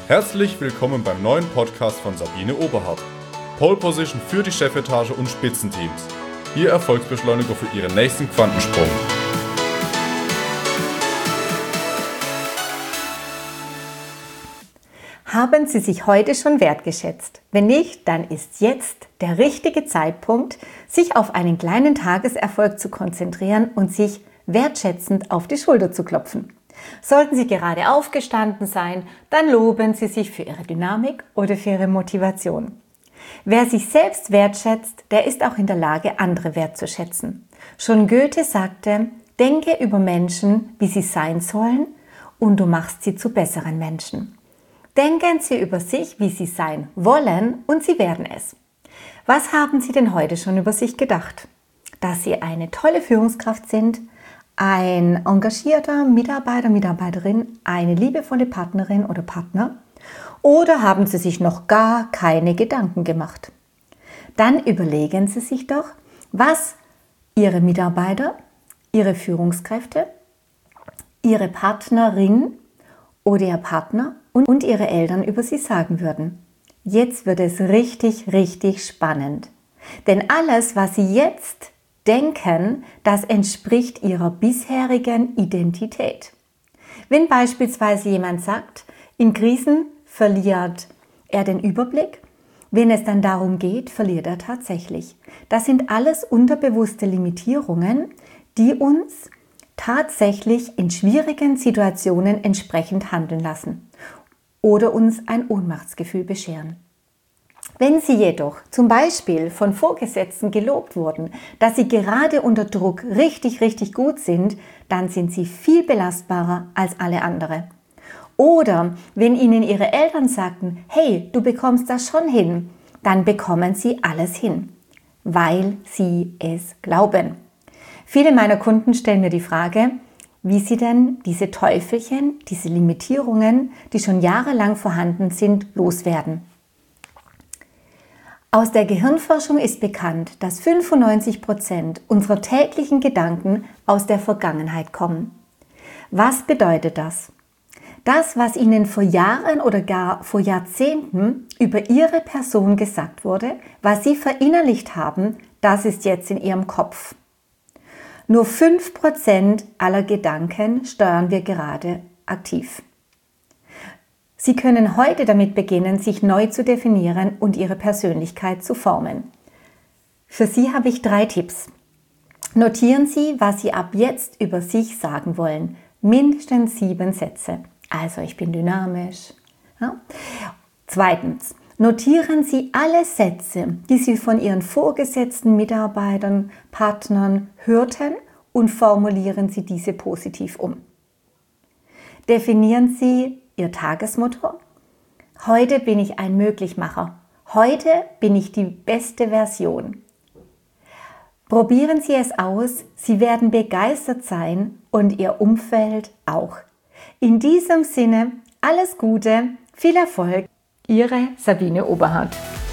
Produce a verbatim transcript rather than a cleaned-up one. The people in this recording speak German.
Herzlich willkommen beim neuen Podcast von Sabine Oberhardt. Pole Position für die Chefetage und Spitzenteams. Ihr Erfolgsbeschleuniger für Ihren nächsten Quantensprung. Haben Sie sich heute schon wertgeschätzt? Wenn nicht, dann ist jetzt der richtige Zeitpunkt, sich auf einen kleinen Tageserfolg zu konzentrieren und sich wertschätzend auf die Schulter zu klopfen. Sollten Sie gerade aufgestanden sein, dann loben Sie sich für Ihre Dynamik oder für Ihre Motivation. Wer sich selbst wertschätzt, der ist auch in der Lage, andere wertzuschätzen. Schon Goethe sagte, denke über Menschen, wie sie sein sollen, und du machst sie zu besseren Menschen. Denken Sie über sich, wie Sie sein wollen, und Sie werden es. Was haben Sie denn heute schon über sich gedacht? Dass Sie eine tolle Führungskraft sind, ein engagierter Mitarbeiter, Mitarbeiterin, eine liebevolle Partnerin oder Partner? Oder haben Sie sich noch gar keine Gedanken gemacht? Dann überlegen Sie sich doch, was Ihre Mitarbeiter, Ihre Führungskräfte, Ihre Partnerin oder Ihr Partner und Ihre Eltern über Sie sagen würden. Jetzt wird es richtig, richtig spannend. Denn alles, was Sie jetzt denken, das entspricht Ihrer bisherigen Identität. Wenn beispielsweise jemand sagt, in Krisen verliert er den Überblick, wenn es dann darum geht, verliert er tatsächlich. Das sind alles unterbewusste Limitierungen, die uns tatsächlich in schwierigen Situationen entsprechend handeln lassen oder uns ein Ohnmachtsgefühl bescheren. Wenn Sie jedoch zum Beispiel von Vorgesetzten gelobt wurden, dass Sie gerade unter Druck richtig, richtig gut sind, dann sind Sie viel belastbarer als alle anderen. Oder wenn Ihnen Ihre Eltern sagten, hey, du bekommst das schon hin, dann bekommen Sie alles hin, weil Sie es glauben. Viele meiner Kunden stellen mir die Frage, wie sie denn diese Teufelchen, diese Limitierungen, die schon jahrelang vorhanden sind, loswerden. Aus der Gehirnforschung ist bekannt, dass fünfundneunzig Prozent unserer täglichen Gedanken aus der Vergangenheit kommen. Was bedeutet das? Das, was Ihnen vor Jahren oder gar vor Jahrzehnten über Ihre Person gesagt wurde, was Sie verinnerlicht haben, das ist jetzt in Ihrem Kopf. Nur fünf Prozent aller Gedanken steuern wir gerade aktiv. Sie können heute damit beginnen, sich neu zu definieren und Ihre Persönlichkeit zu formen. Für Sie habe ich drei Tipps. Notieren Sie, was Sie ab jetzt über sich sagen wollen. Mindestens sieben Sätze. Also, ich bin dynamisch. Ja. Zweitens, notieren Sie alle Sätze, die Sie von Ihren vorgesetzten Mitarbeitern, Partnern hörten und formulieren Sie diese positiv um. Definieren Sie Ihr Tagesmotto. Heute bin ich ein Möglichmacher. Heute bin ich die beste Version. Probieren Sie es aus. Sie werden begeistert sein und Ihr Umfeld auch. In diesem Sinne, alles Gute, viel Erfolg. Ihre Sabine Oberhardt.